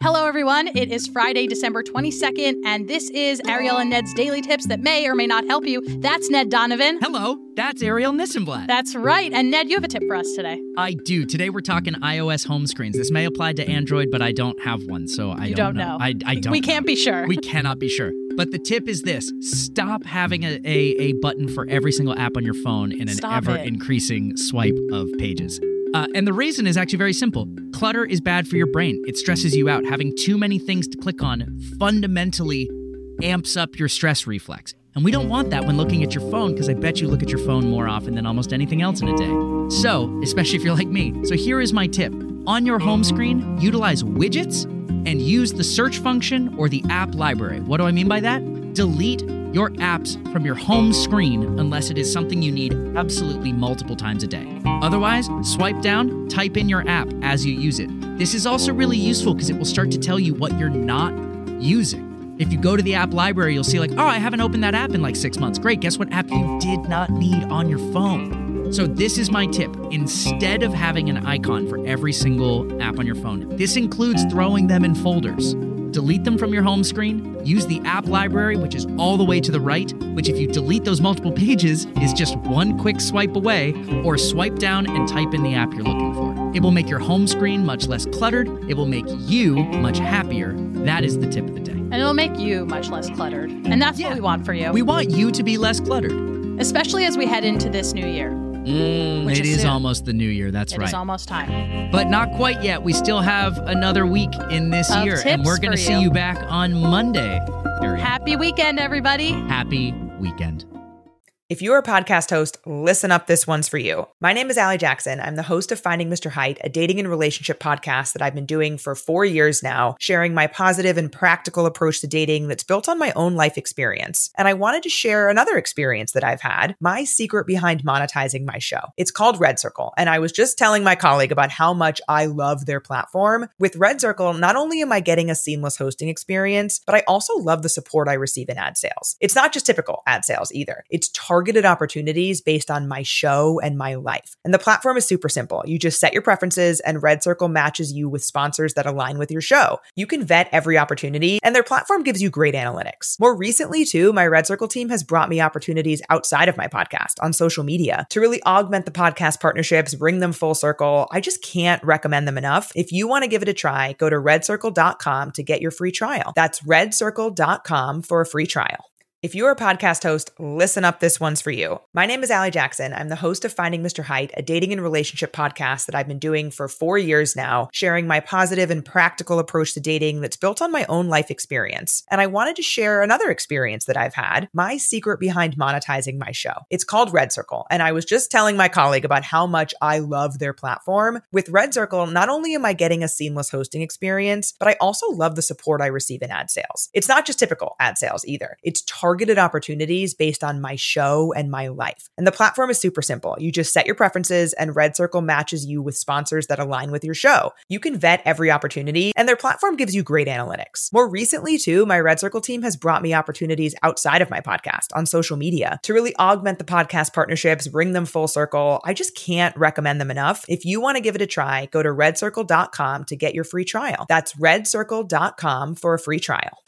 Hello, everyone. It is Friday, December 22nd, and this is Ariel and Ned's Daily Tips that may or may not help you. That's Ned Donovan. Hello, that's Ariel Nissenblatt. That's right. And Ned, you have a tip for us today. I do. Today we're talking iOS home screens. This may apply to Android, but I don't have one, so I don't know. I don't We can't be sure. We cannot be sure. But the tip is this. Stop having a button for every single app on your phone in an ever-increasing swipe of pages. And the reason is actually very simple. Clutter is bad for your brain. It stresses you out. Having too many things to click on fundamentally amps up your stress reflex. And we don't want that when looking at your phone, because I bet you look at your phone more often than almost anything else in a day. So, especially if you're like me. So here is my tip. On your home screen, utilize widgets and use the search function or the app library. What do I mean by that? Delete your apps from your home screen unless it is something you need absolutely multiple times a day. Otherwise, swipe down, type in your app as you use it. This is also really useful because it will start to tell you what you're not using. If you go to the app library, you'll see I haven't opened that app in 6 months. Great, guess what app you did not need on your phone? So this is my tip. Instead of having an icon for every single app on your phone, this includes throwing them in folders. Delete them from your home screen, use the app library, which is all the way to the right, which if you delete those multiple pages is just one quick swipe away, or swipe down and type in the app you're looking for. It will make your home screen much less cluttered. It will make you much happier. That is the tip of the day. And it'll make you much less cluttered. And that's what we want for you. We want you to be less cluttered. Especially as we head into this new year. It is almost the new year, that's right. It is almost time. But not quite yet. We still have another week in this year, and we're going to see you back on Monday. Happy weekend, everybody. Happy weekend. If you're a podcast host, listen up, this one's for you. My name is Allie Jackson. I'm the host of Finding Mr. Height, a dating and relationship podcast that I've been doing for 4 years now, sharing my positive and practical approach to dating that's built on my own life experience. And I wanted to share another experience that I've had, my secret behind monetizing my show. It's called Red Circle, and I was just telling my colleague about how much I love their platform. With Red Circle, not only am I getting a seamless hosting experience, but I also love the support I receive in ad sales. It's not just typical ad sales either. It's targeted opportunities based on my show and my life. And the platform is super simple. You just set your preferences and Red Circle matches you with sponsors that align with your show. You can vet every opportunity and their platform gives you great analytics. More recently too, my Red Circle team has brought me opportunities outside of my podcast on social media to really augment the podcast partnerships, bring them full circle. I just can't recommend them enough. If you want to give it a try, go to redcircle.com to get your free trial. That's redcircle.com for a free trial. If you're a podcast host, listen up, this one's for you. My name is Allie Jackson. I'm the host of Finding Mr. Height, a dating and relationship podcast that I've been doing for 4 years now, sharing my positive and practical approach to dating that's built on my own life experience. And I wanted to share another experience that I've had, my secret behind monetizing my show. It's called Red Circle, and I was just telling my colleague about how much I love their platform. With Red Circle, not only am I getting a seamless hosting experience, but I also love the support I receive in ad sales. It's not just typical ad sales either. It's targeted opportunities based on my show and my life. And the platform is super simple. You just set your preferences and Red Circle matches you with sponsors that align with your show. You can vet every opportunity and their platform gives you great analytics. More recently too, my Red Circle team has brought me opportunities outside of my podcast on social media to really augment the podcast partnerships, bring them full circle. I just can't recommend them enough. If you want to give it a try, go to redcircle.com to get your free trial. That's redcircle.com for a free trial.